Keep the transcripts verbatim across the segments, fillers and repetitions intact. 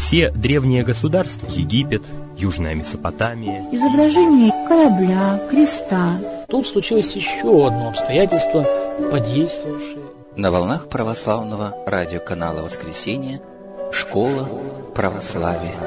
Все древние государства — Египет, Южная Месопотамия. Изображение корабля, креста. Тут случилось еще одно обстоятельство, подействовавшее. На волнах православного радиоканала «Воскресенье» «Школа православия».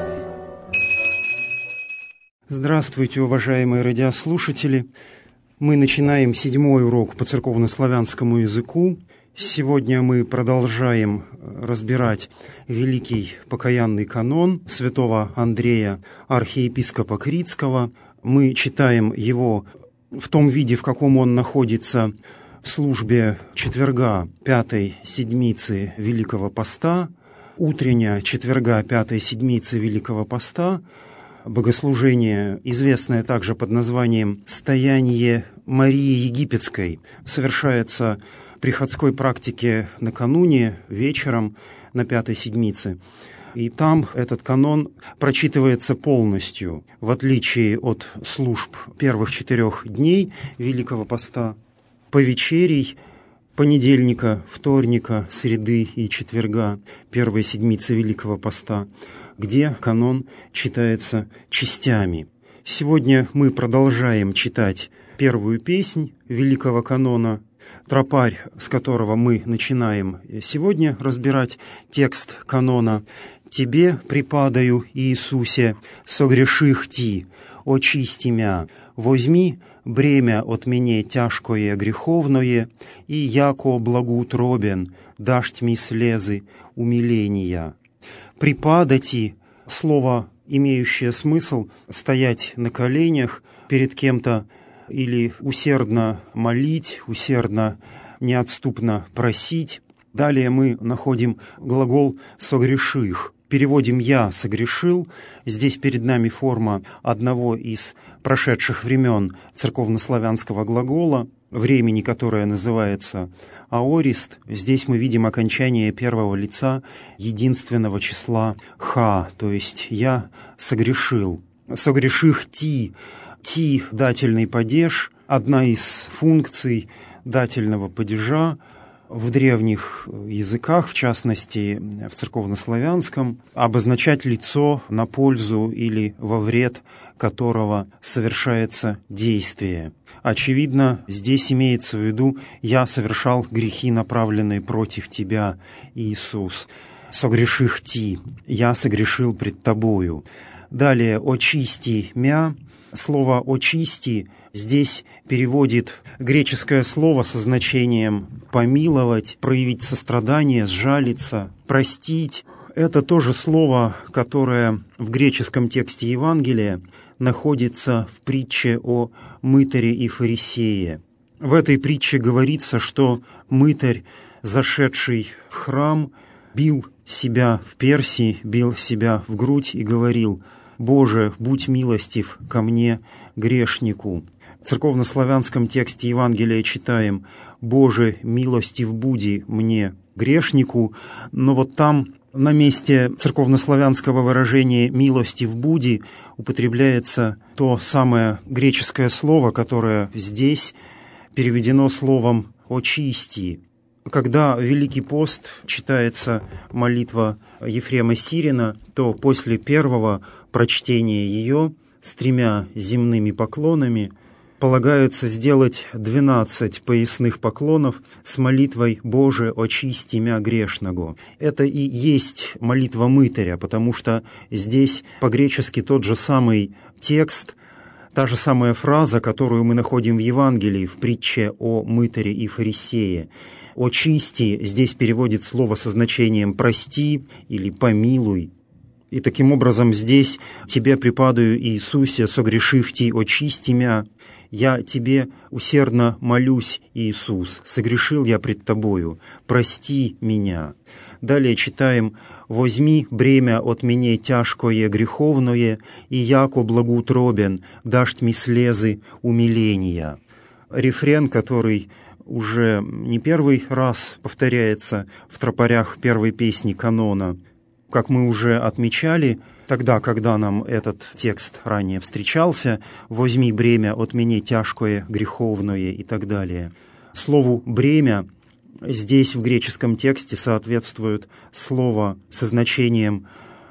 Здравствуйте, уважаемые радиослушатели! Мы начинаем седьмой урок по церковнославянскому языку. Сегодня мы продолжаем разбирать великий покаянный канон святого Андрея, архиепископа Критского. Мы читаем его в том виде, в каком он находится в службе четверга пятой седмицы Великого Поста, утренняя четверга пятой седмицы Великого Поста, богослужение, известное также под названием «Стояние Марии Египетской», совершается в приходской практике накануне, вечером на пятой седмице. И там этот канон прочитывается полностью, в отличие от служб первых четырех дней Великого Поста, повечерий, понедельника, вторника, среды и четверга первой седмицы Великого Поста, где канон читается частями. Сегодня мы продолжаем читать первую песнь Великого канона, тропарь, с которого мы начинаем сегодня разбирать текст канона. «Тебе припадаю, Иисусе, согреших ти, очисти мя, возьми бремя от меня тяжкое греховное, и яко благоутробен, дашь ми слезы умиления». «Припадати» — слово, имеющее смысл стоять на коленях перед кем-то или усердно молить, усердно, неотступно просить. Далее мы находим глагол «согреших». Переводим «я согрешил». Здесь перед нами форма одного из прошедших времен церковнославянского глагола, времени, которое называется аорист. Здесь мы видим окончание первого лица единственного числа «ха», то есть «я согрешил». «Согреших ти». «Ти» — дательный падеж, одна из функций дательного падежа в древних языках, в частности в церковнославянском, обозначать лицо, на пользу или во вред которого совершается действие. Очевидно, здесь имеется в виду «я совершал грехи, направленные против тебя, Иисус». «Согреших ти» — «я согрешил пред тобою». Далее «очисти мя». Слово «очисти» здесь переводит греческое слово со значением «помиловать», «проявить сострадание», «сжалиться», «простить». Это тоже слово, которое в греческом тексте Евангелия находится в притче о мытаре и фарисее. В этой притче говорится, что мытарь, зашедший в храм, бил себя в перси, бил себя в грудь и говорил: «Боже, будь милостив ко мне, грешнику». В церковнославянском тексте Евангелия читаем: «Боже, милостив буди мне, грешнику», но вот там на месте церковнославянского выражения «милостив буди» употребляется то самое греческое слово, которое здесь переведено словом «очисти». Когда в Великий пост читается молитва Ефрема Сирина, то после первого прочтения ее с тремя земными поклонами полагается сделать двенадцать поясных поклонов с молитвой «Боже, очисти мя грешного». Это и есть молитва мытаря, потому что здесь по-гречески тот же самый текст, та же самая фраза, которую мы находим в Евангелии, в притче о мытаре и фарисее. «Очисти» здесь переводит слово со значением «прости» или «помилуй». И таким образом здесь «Тебе припадаю, Иисусе, согрешив ти, очисти мя». «Я Тебе усердно молюсь, Иисус, согрешил я пред Тобою, прости меня». Далее читаем: «Возьми бремя от меня тяжкое греховное, и яко благоутробен, дашь ми слезы умиления». Рефрен, который уже не первый раз повторяется в тропарях первой песни канона. Как мы уже отмечали, тогда, когда нам этот текст ранее встречался, «возьми бремя от меня тяжкое, греховное» и так далее. Слову «бремя» здесь в греческом тексте соответствует слово со значением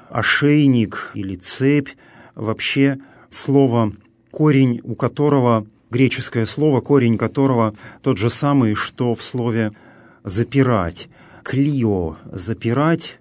ошейник или цепь, вообще слово, корень у которого, греческое слово, корень которого тот же самый, что в слове «запирать». Клио – «запирать»,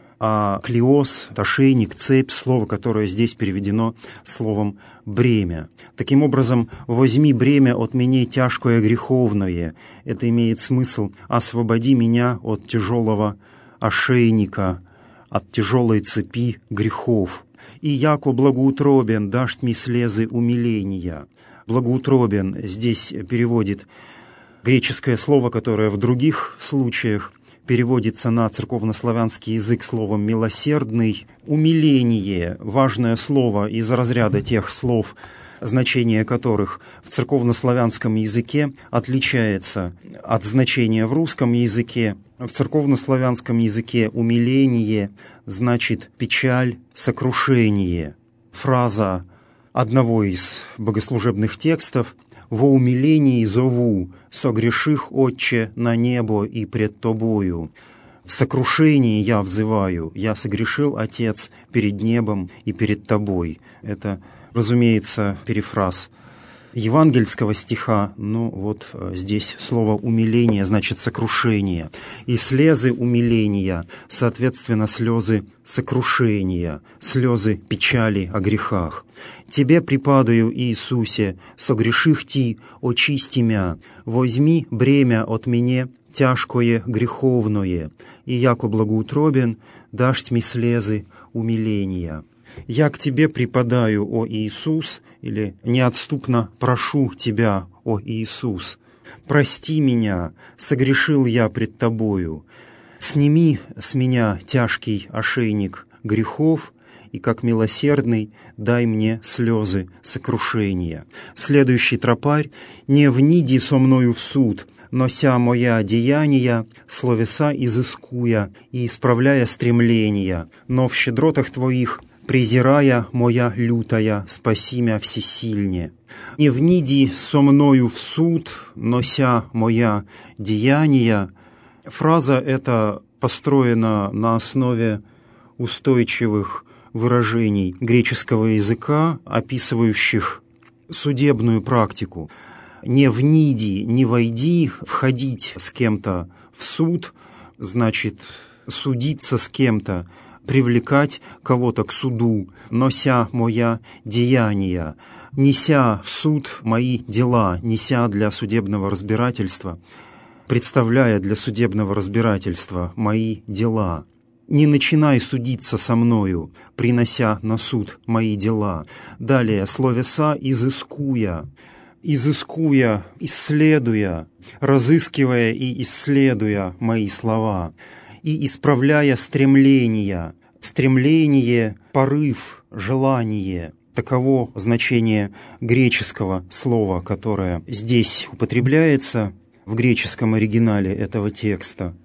а клиос – ошейник, цепь, слово, которое здесь переведено словом «бремя». Таким образом, «возьми бремя от меня тяжкое греховное». Это имеет смысл «освободи меня от тяжелого ошейника, от тяжелой цепи грехов». «И яко благоутробен дашь мне слезы умиления». Благоутробен здесь переводит греческое слово, которое в других случаях переводится на церковнославянский язык словом «милосердный». Умиление – важное слово из разряда тех слов, значение которых в церковнославянском языке отличается от значения в русском языке. В церковнославянском языке умиление значит печаль, сокрушение. Фраза одного из богослужебных текстов «Во умилении зову, согреших, Отче, на небо и пред Тобою». В сокрушении я взываю, я согрешил, Отец, перед небом и перед Тобой. Это, разумеется, перефраз евангельского стиха, но вот здесь слово «умиление» значит «сокрушение». И слезы умиления, соответственно, слезы сокрушения, слезы печали о грехах. «Тебе припадаю, Иисусе, согреших ти, очисти мя, возьми бремя от меня тяжкое греховное, и яко благоутробен дашь мне слезы умиления». «Я к Тебе припадаю, о Иисус», или «неотступно прошу Тебя, о Иисус, прости меня, согрешил я пред Тобою, сними с меня тяжкий ошейник грехов, и как милосердный дай мне слезы сокрушения». Следующий тропарь: «Не вниди со мною в суд, нося моя деяния, словеса изыскуя и исправляя стремления, но в щедротах Твоих презирая моя лютая, спаси мя всесильне. Не вниди со мною в суд, нося моя деяния». Фраза эта построена на основе устойчивых выражений греческого языка, описывающих судебную практику. «Не вниди, не войди», входить с кем-то в суд, значит судиться с кем-то, привлекать кого-то к суду, нося моя деяния, неся в суд мои дела, неся для судебного разбирательства, представляя для судебного разбирательства мои дела. «Не начинай судиться со мною, принося на суд мои дела». Далее, словеса изыскуя, изыскуя, исследуя, разыскивая и исследуя мои слова, и исправляя стремления. Стремление, порыв, желание. Таково значение греческого слова, которое здесь употребляется в греческом оригинале этого текста.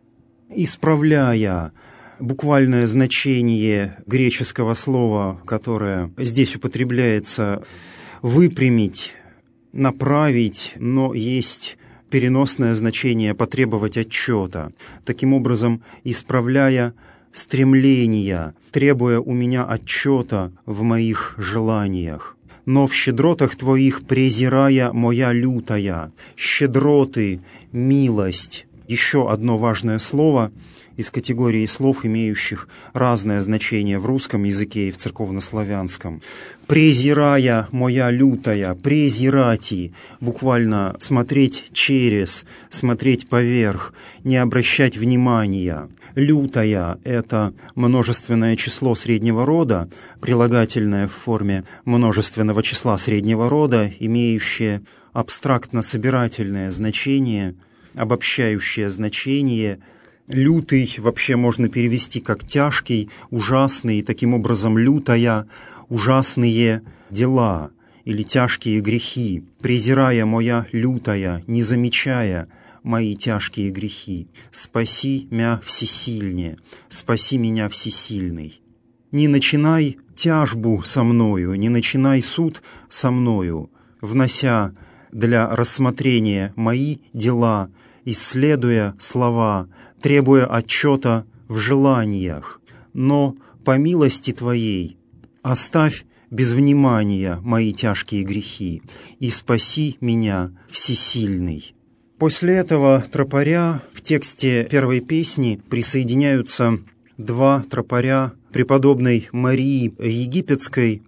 Исправляя. Буквальное значение греческого слова, которое здесь употребляется, выпрямить, направить, но есть переносное значение потребовать отчета. Таким образом, исправляя стремления, требуя у меня отчета в моих желаниях. «Но в щедротах Твоих презирая моя лютая». Щедроты, милость. Еще одно важное слово из категории слов, имеющих разное значение в русском языке и в церковнославянском. «Презирая моя лютая», презирати, буквально смотреть через, смотреть поверх, не обращать внимания. Лютая – это множественное число среднего рода, прилагательное в форме множественного числа среднего рода, имеющее абстрактно-собирательное значение, обобщающее значение. Лютый вообще можно перевести как тяжкий, ужасный, таким образом лютая, ужасные дела или тяжкие грехи, презирая моя лютая, не замечая мои тяжкие грехи. Спаси мя всесильне, спаси меня всесильный. Не начинай тяжбу со мною, не начинай суд со мною, внося для рассмотрения мои дела, исследуя слова, требуя отчета в желаниях, но по милости Твоей оставь без внимания мои тяжкие грехи и спаси меня, всесильный». После этого тропаря в тексте первой песни присоединяются два тропаря преподобной Марии Египетской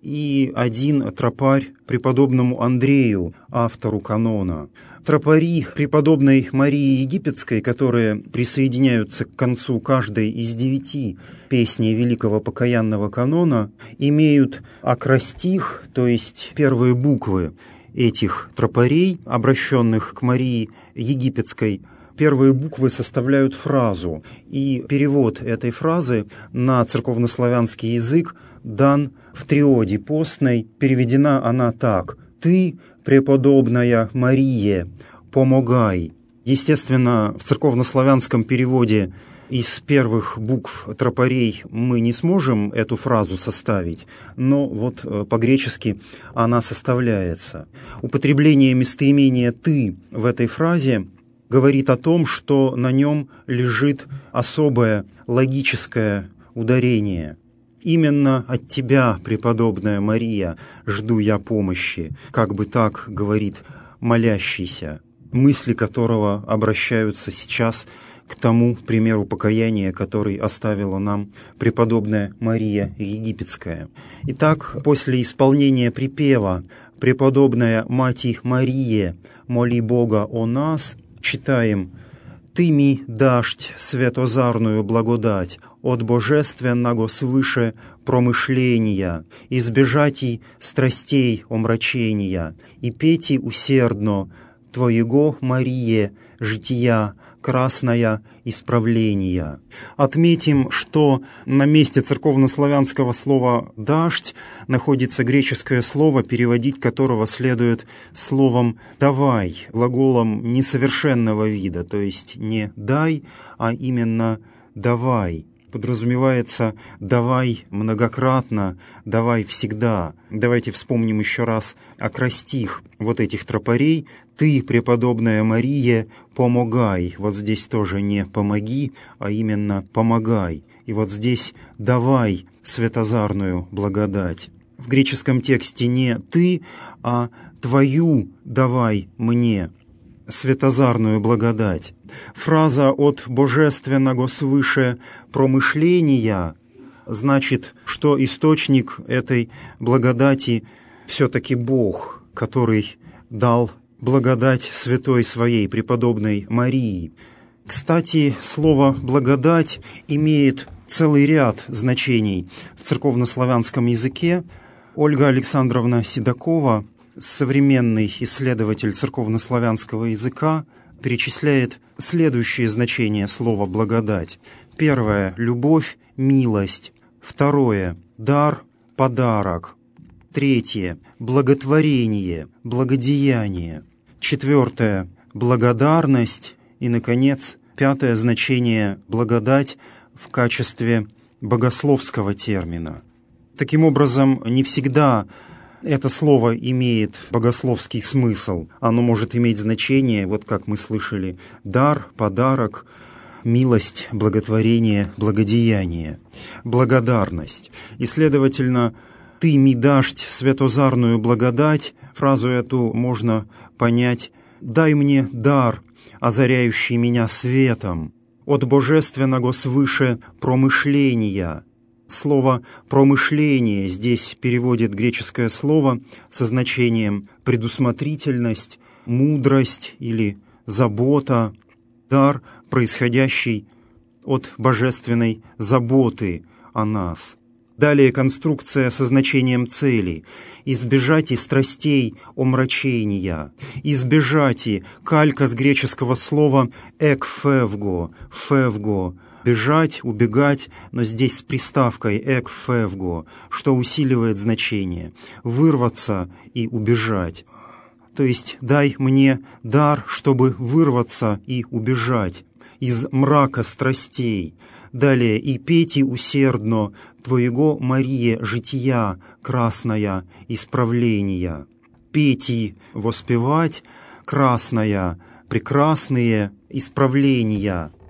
и один тропарь преподобному Андрею, автору канона. Тропари преподобной Марии Египетской, которые присоединяются к концу каждой из девяти песней Великого Покаянного канона, имеют акростих, то есть первые буквы этих тропарей, обращенных к Марии Египетской. Первые буквы составляют фразу, и перевод этой фразы на церковнославянский язык дан в триоде постной. Переведена она так: «Ты, преподобная Мария, помогай». Естественно, в церковнославянском переводе из первых букв тропарей мы не сможем эту фразу составить, но вот по-гречески она составляется. Употребление местоимения «ты» в этой фразе говорит о том, что на нем лежит особое логическое ударение. «Именно от тебя, преподобная Мария, жду я помощи», как бы так говорит молящийся, мысли которого обращаются сейчас к тому примеру покаяния, который оставила нам преподобная Мария Египетская. Итак, после исполнения припева «Преподобная Мати Мария, моли Бога о нас», читаем: «Ты ми дашь светозарную благодать от божественного свыше промышления, избежати страстей омрачения, и пети усердно Твоего, Марие, жития красное исправления». Отметим, что на месте церковнославянского слова «дождь» находится греческое слово, переводить которого следует словом «давай», глаголом несовершенного вида, то есть не «дай», а именно «давай». Подразумевается «давай многократно», «давай всегда». Давайте вспомним еще раз акростих вот этих тропарей: «Ты, преподобная Мария, помогай». Вот здесь тоже не «помоги», а именно «помогай». И вот здесь «давай светозарную благодать». В греческом тексте не «ты», а «твою давай мне светозарную благодать». Фраза «от божественного свыше промышления» значит, что источник этой благодати все-таки Бог, который дал благодать святой своей преподобной Марии. Кстати, слово «благодать» имеет целый ряд значений в церковнославянском языке. Ольга Александровна Седокова, современный исследователь церковнославянского языка, перечисляет следующие значения слова «благодать». Первое – любовь, милость. Второе – дар, подарок. Третье – благотворение, благодеяние. Четвертое – благодарность. И, наконец, пятое значение – благодать в качестве богословского термина. Таким образом, не всегда это слово имеет богословский смысл. Оно может иметь значение, вот как мы слышали, дар, подарок, милость, благотворение, благодеяние, благодарность. И, следовательно, «ты ми дашь светозарную благодать», фразу эту можно понять: «дай мне дар, озаряющий меня светом, от божественного свыше промышления». Слово «промышление» здесь переводит греческое слово со значением предусмотрительность, мудрость или забота, дар, происходящий от божественной заботы о нас. Далее конструкция со значением цели: «избежать и страстей омрачения». «Избежать» — калька с греческого слова «экфевго», «февго», «бежать», «убегать», но здесь с приставкой «экфевго», что усиливает значение: «вырваться» и «убежать». То есть «дай мне дар, чтобы вырваться и убежать из мрака страстей». Далее «и пейте усердно Твоего, Мария, жития красная исправления». «Пейте» — воспевать, «красная» — прекрасные исправления.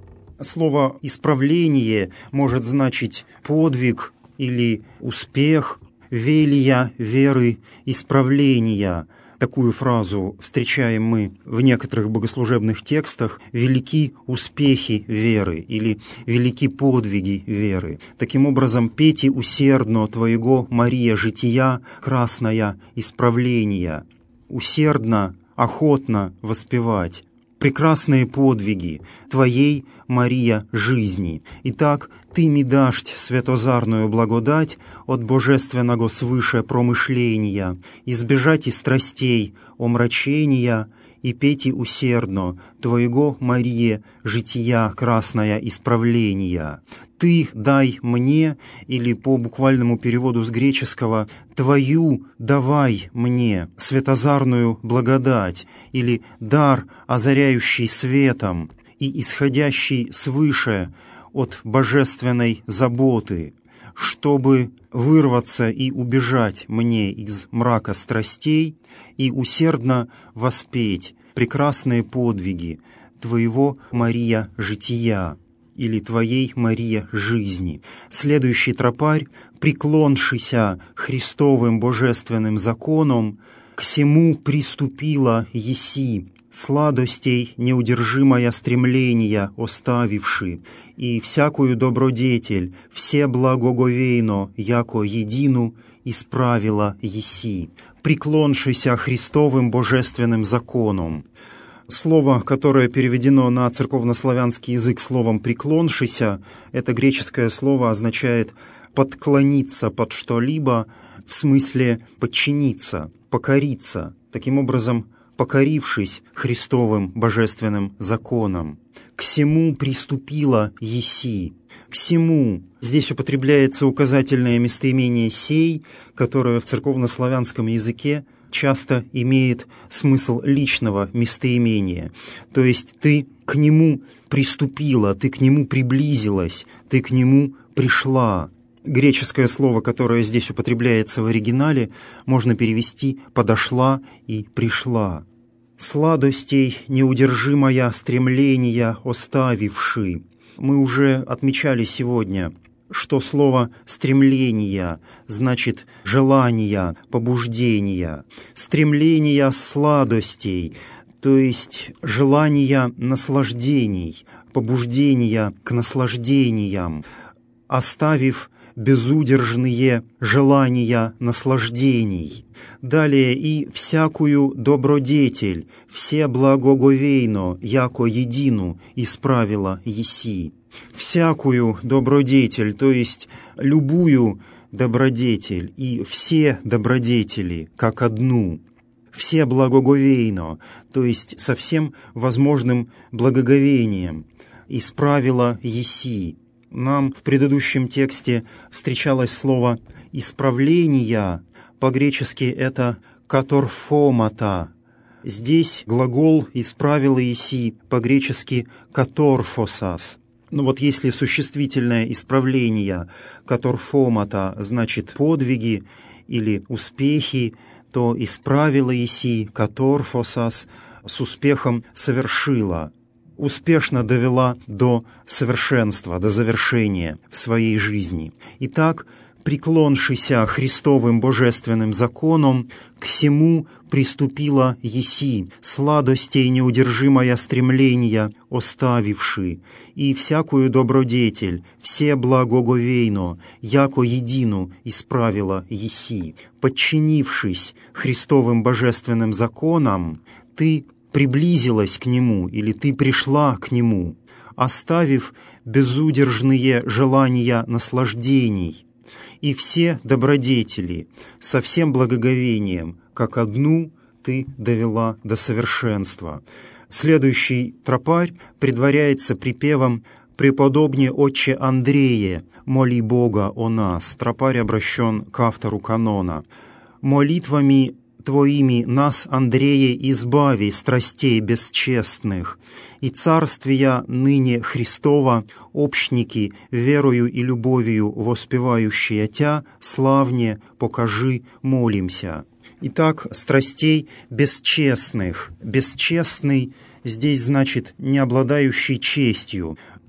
Слово «исправление» может значить подвиг или успех, велия веры, исправления. Такую фразу встречаем мы в некоторых богослужебных текстах: «велики успехи веры» или «велики подвиги веры». Таким образом, «пейте усердно Твоего, Мария, жития, красная исправления». Усердно, охотно воспевать прекрасные подвиги Твоей, Мария, жизни. Итак, Ты ми дашь святозарную благодать от божественного свыше промышления, избежать и страстей омрачения, и пейте усердно Твоего, Мария, жития, красная исправления. Ты дай мне, или по буквальному переводу с греческого «Твою давай мне светозарную благодать», или дар, озаряющий светом и исходящий свыше от божественной заботы, чтобы вырваться и убежать мне из мрака страстей и усердно воспеть прекрасные подвиги Твоего, Мария, жития, или Твоей, Мария, жизни. Следующий тропарь: «Преклоншися Христовым божественным законом, к сему приступила еси, сладостей неудержимое стремления оставивши, и всякую добродетель, все благоговейно, яко едину, исправила еси». «Преклоншися Христовым божественным законом». Слово, которое переведено на церковнославянский язык словом «преклоншися», это греческое слово означает «подклониться под что-либо», в смысле «подчиниться», «покориться», таким образом покорившись Христовым божественным законам. «К сему приступила еси». «К сему» здесь употребляется указательное местоимение «сей», которое в церковнославянском языке часто имеет смысл личного местоимения. То есть ты к нему приступила, ты к нему приблизилась, ты к нему пришла. Греческое слово, которое здесь употребляется в оригинале, можно перевести «подошла» и «пришла». «Сладостей неудержимое стремления оставивши». Мы уже отмечали сегодня, что слово «стремление» значит «желание», «побуждение». Стремление сладостей, то есть желание наслаждений, побуждения к наслаждениям, оставив безудержные желания наслаждений. Далее: «и всякую добродетель, все благоговейно, яко едину, исправила еси». Всякую добродетель, то есть любую добродетель, и все добродетели, как одну. Все благоговейно, то есть со всем возможным благоговением, исправила еси. Нам в предыдущем тексте встречалось слово «исправления», по-гречески это «каторфомата». Здесь глагол «исправила еси» по-гречески «каторфосас». Ну вот если существительное исправление «каторфомата» значит «подвиги» или «успехи», то «исправила еси» «каторфосас» с успехом «совершила», успешно довела до совершенства, до завершения в своей жизни. Итак, «преклоншися Христовым божественным законом, к сему приступила еси, сладостей неудержимое стремления оставивши, и всякую добродетель, все благоговейно, яко едину исправила еси. Подчинившись Христовым божественным законам, ты приблизилась к Нему, или ты пришла к Нему, оставив безудержные желания наслаждений, и все добродетели со всем благоговением, как одну ты довела до совершенства. Следующий тропарь предваряется припевом «Преподобне отче Андрея, моли Бога о нас». Тропарь обращен к автору канона. «Молитвами Твоими нас, Андрея, избави страстей бесчестных, и царствия ныне Христова, общники, верою и любовью воспевающие Тя, славне покажи, молимся». Итак, страстей бесчестных. Бесчестный здесь значит не обладающий честью.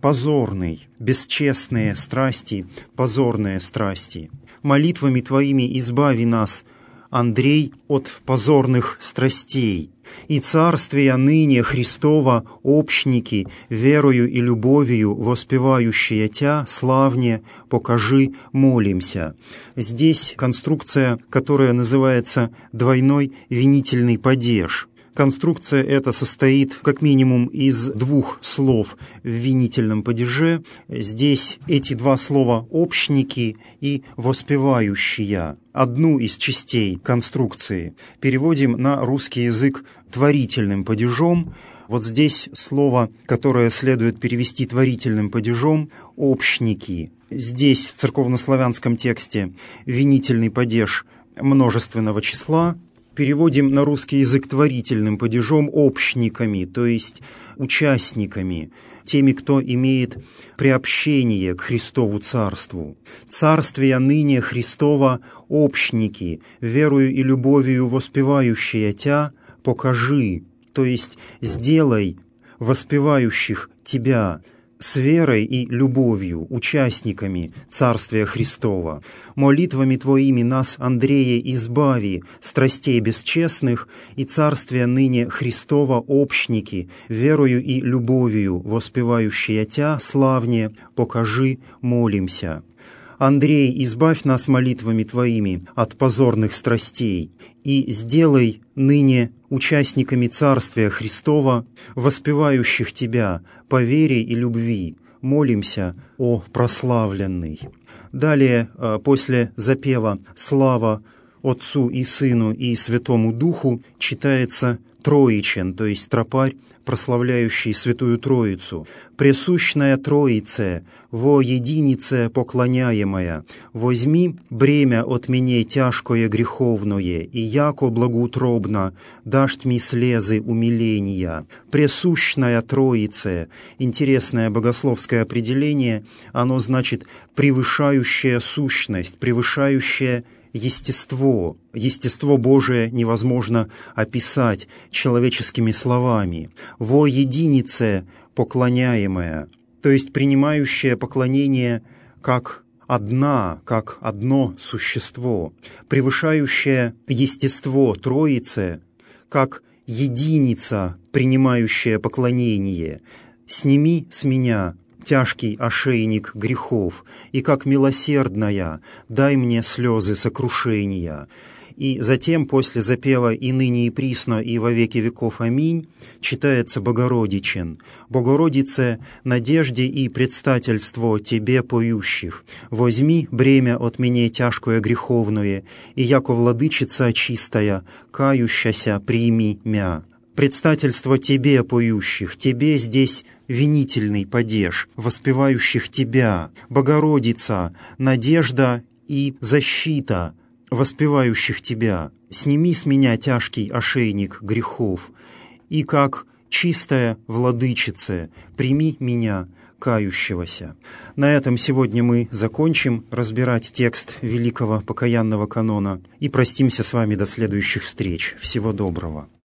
позорный, бесчестные страсти, позорные страсти. Молитвами Твоими избави нас, Андрей, от позорных страстей. И царствия ныне Христова общники, верою и любовью воспевающие Тя, славне, покажи, молимся. Здесь конструкция, которая называется двойной винительный падеж. Конструкция эта состоит как минимум из двух слов в винительном падеже. Здесь эти два слова «общники» и «воспевающие». Одну из частей конструкции переводим на русский язык творительным падежом. Вот здесь слово, которое следует перевести творительным падежом – «общники». Здесь в церковнославянском тексте винительный падеж множественного числа. Переводим на русский язык творительным падежом общниками, то есть участниками, теми, кто имеет приобщение к Христову Царству. Царствия ныне Христова общники, верою и любовью воспевающие Тя, покажи, то есть сделай воспевающих Тебя с верой и любовью, участниками Царствия Христова. Молитвами Твоими нас, Андрея, избави, страстей бесчестных, и Царствия ныне Христова общники, верою и любовью воспевающие Тя, славне, покажи, молимся. Андрей, избавь нас молитвами Твоими от позорных страстей, и сделай ныне участниками Царствия Христова, воспевающих Тебя по вере и любви. Молимся, о прославленный. Далее, после запева «Слава Отцу и Сыну и Святому Духу» читается Троичен, то есть тропарь, прославляющий Святую Троицу. «Пресущная Троице, во единице поклоняемая, возьми бремя от меня тяжкое греховное, и яко благоутробно дашь ми слезы умиления. Пресущная Троице». Интересное богословское определение, оно значит «превышающая сущность», «превышающая естество». Естество Божие невозможно описать человеческими словами. «Во единице поклоняемая», то есть принимающее поклонение как одна, как одно существо, превышающее естество Троицы, как единица, принимающая поклонение. «Сними с меня тяжкий ошейник грехов, и как милосердная дай мне слезы сокрушения». И затем, после запева «И ныне и присно, и во веки веков. Аминь» читается Богородичен. «Богородице, надежде и предстательство Тебе поющих, возьми бремя от меня тяжкое греховное, и яко владычица чистая, кающася прими мя». Предстательство Тебе поющих, Тебе здесь винительный падеж, воспевающих Тебя, Богородица, надежда и защита, воспевающих Тебя. Сними с меня тяжкий ошейник грехов, и как чистая владычица, прими меня, кающегося. На этом сегодня мы закончим разбирать текст Великого Покаянного Канона и простимся с вами до следующих встреч. Всего доброго.